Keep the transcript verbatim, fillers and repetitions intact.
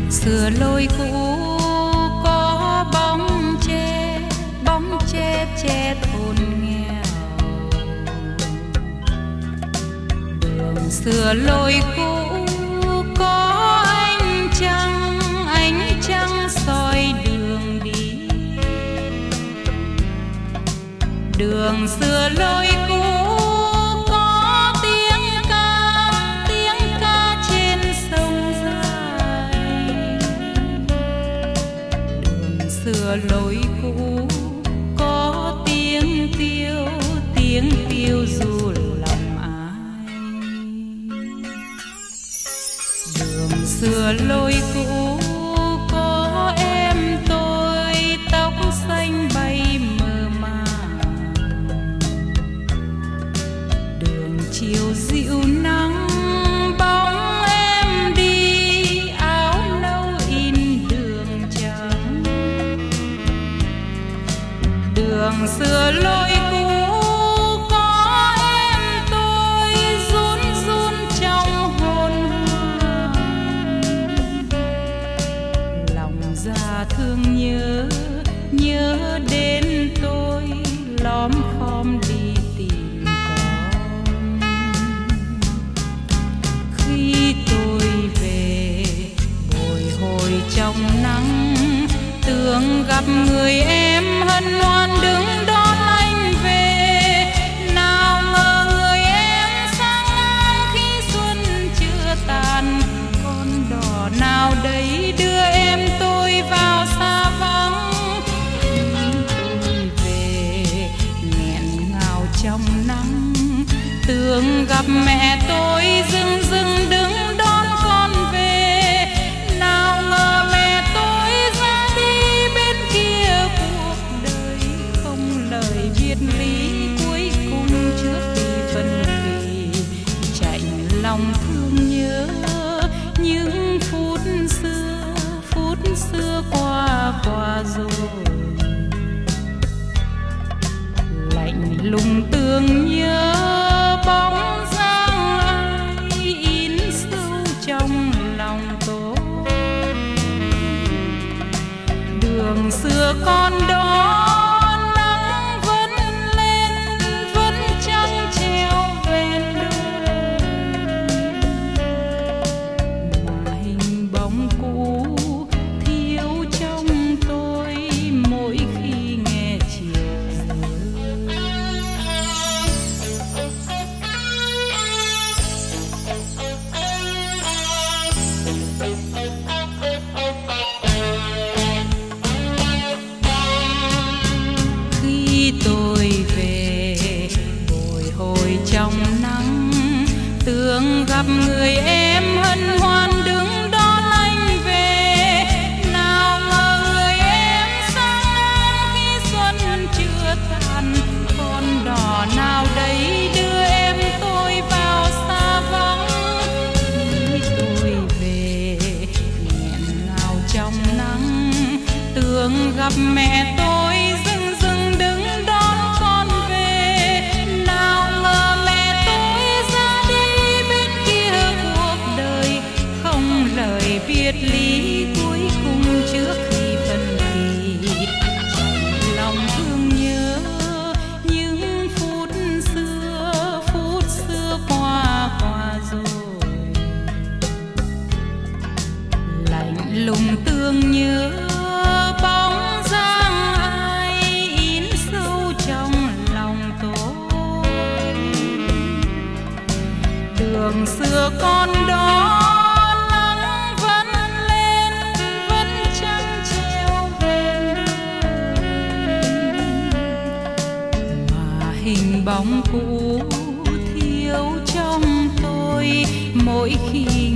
Sửa lối cũ có bóng che, bóng che che thôn nghèo. Đường sửa lối cũ có ánh trăng, ánh trăng soi đường đi. Đường sửa lối cũ có tiếng ca, tiếng ca trên sông dài. Đường sửa lối cũ có tiếng tiêu, tiếng tiêu du lòng ai. Đường sửa lối cũ có em tôi tóc xanh bay mơ màng. Đường chiều dịu nắng bóng em đi, áo nâu in đường trắng. Đường sửa lối cũ có em tôi run run trong hồn hoàng. Lòng già thương nhớ, nhớ đến tôi lóm khom đi tìm con. Khi tôi về bồi hồi trong nắng, tưởng gặp người em hân hoan đứng đón anh về. Nào ngờ người em sang ngang khi xuân chưa tàn. Con đò nào đấy đưa em tôi vào xa vắng. Khi tôi về nghẹn ngào trong nắng, tưởng gặp mẹ tôi dưng dưng đứng đón con về. Nào ngờ mẹ tôi ra đi bên kia cuộc đời, không lời biệt ly cuối cùng trước khi phân kỳ. Chạnh lòng thương nhớ những phút xưa, phút xưa qua qua rồi. Lạnh lùng tương nhớ bóng dáng ai in sâu trong lòng tôi. Đường xưa con đó nắng vẫn lên, vẫn trăng treo ven đường. Mà hình bóng cũ thiếu trong tôi mỗi khi nghe chiều mưa. Khi tôi về bồi hồi trong nắng, tưởng gặp người em hân hoan đứng đón anh về. Nào ngờ người em sang ngang khi xuân chưa tàn. Con đò nào đấy đưa em tôi vào xa vắng. Khi tôi về nghẹn ngào trong nắng, tưởng gặp mẹ tôi dưng dưng đứng đón con về. Nào ngờ mẹ tôi ra đi bên kia cuộc đời, không lời biệt ly cuối cùng trước khi phân kỳ. Chạnh lòng thương nhớ những phút xưa, phút xưa qua qua rồi. Lạnh lùng tương nhớ bóng dáng ai in sâu trong lòng tôi. Đường xưa con đó nắng vẫn lên, vẫn trăng treo ven đường. Mà hình bóng cũ thiếu trong tôi mỗi khi